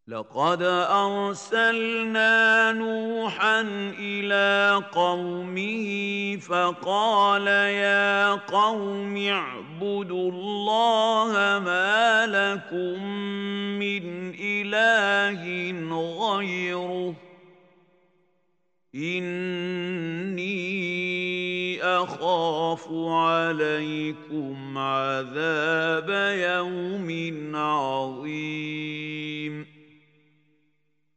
لقد أرسلنا نوحا إلى قومه فقال يا قوم اعبدوا الله ما لكم من إله غيره إني أخاف عليكم عذاب يوم عظيم